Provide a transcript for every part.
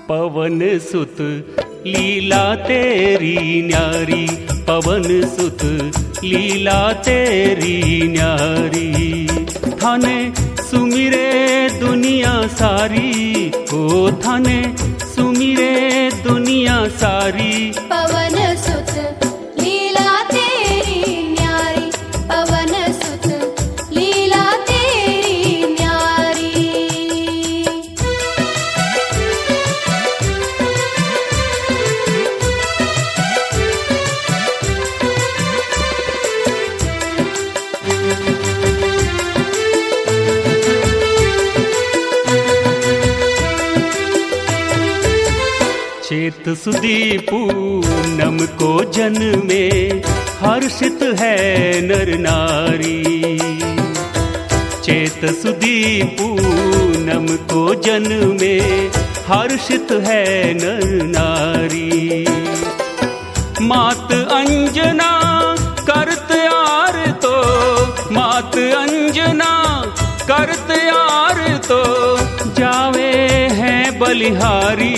पवन सुत लीला तेरी न्यारी, पवन सुत लीला तेरी न्यारी। थाने सुमिरे दुनिया सारी, ओ थाने सुमिरे दुनिया सारी। पवन सुत लीला तेरी न्यारी, पवन सुत लीला तेरी न्यारी। चेत सुदी पूनम को जन्मे, हर्षित है नर नारी। चेत सुदी पूनम को जन्मे, हर्षित है नर नारी। मात अंजना करत यार तो, मात अंजना करत यार तो, जावे हैं बलिहारी,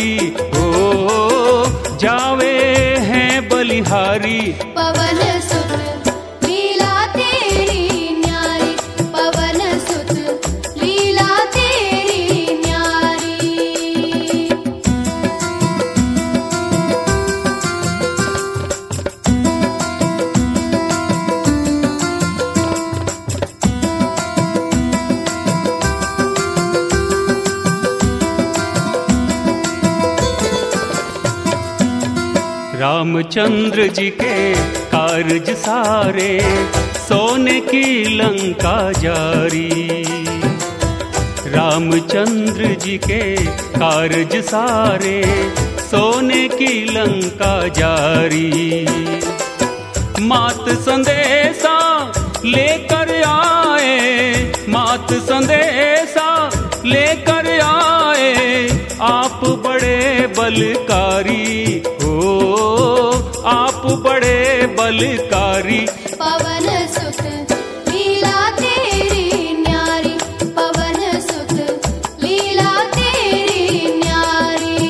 जावे हैं बलिहारी। पवन सुत लीला तेरी न्यारी, पवन सुत लीला तेरी न्यारी। रामचंद्र जी के कारज सारे, सोने की लंका जारी। रामचंद्र जी के कारज सारे, सोने की लंका जारी। मात संदेशा लेकर आए, मात संदेशा लेकर आए, आप बड़े बलकारी, आप बड़े बलकारी। पवन सुत लीला तेरी न्यारी, पवन सुत लीला तेरी न्यारी।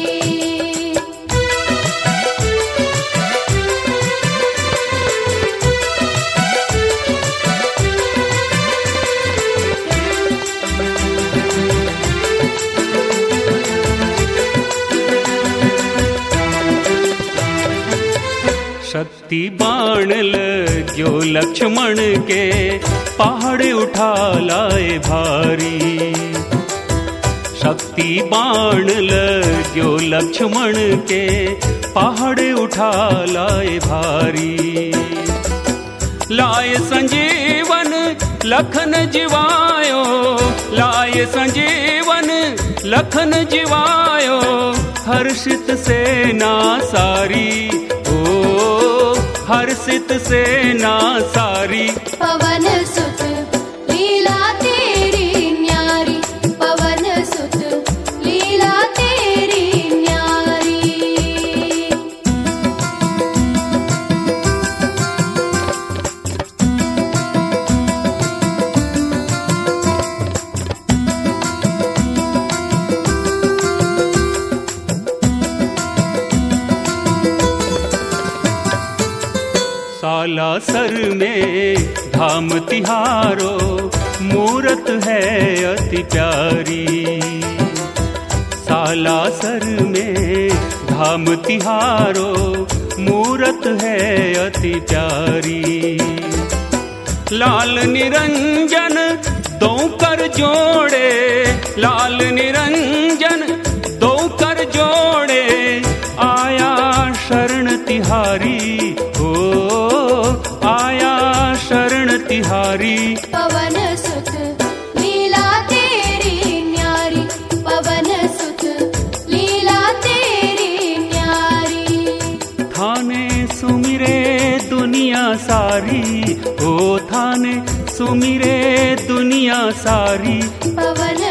शक्ति बाण लगो लक्ष्मण के, पहाड़ उठा लाए भारी। शक्ति बाण लगो लक्ष्मण के, पहाड़ उठा लाए भारी। लाए संजीवन लखन जीवायो, लाए संजीवन लखन जीवायो, हर्षित सेना सारी, हर्षित सेना सारी। पवन सुत लीला तेरी न्यारी, पवन सुत लीला तेरी न्यारी। सालासर में धाम तिहारो, मूरत है अति प्यारी। सालासर में धाम तिहारो, मूरत है अति प्यारी। लाल निरंजन दो कर जोड़े, लाल निरंजन दो कर जोड़े, आया शरण तिहारी, आया शरण तिहारी। पवन सुत लीला तेरी न्यारी, पवन सुत लीला तेरी न्यारी। थाने सुमिरे दुनिया सारी, ओ थाने सुमिरे दुनिया सारी। पवन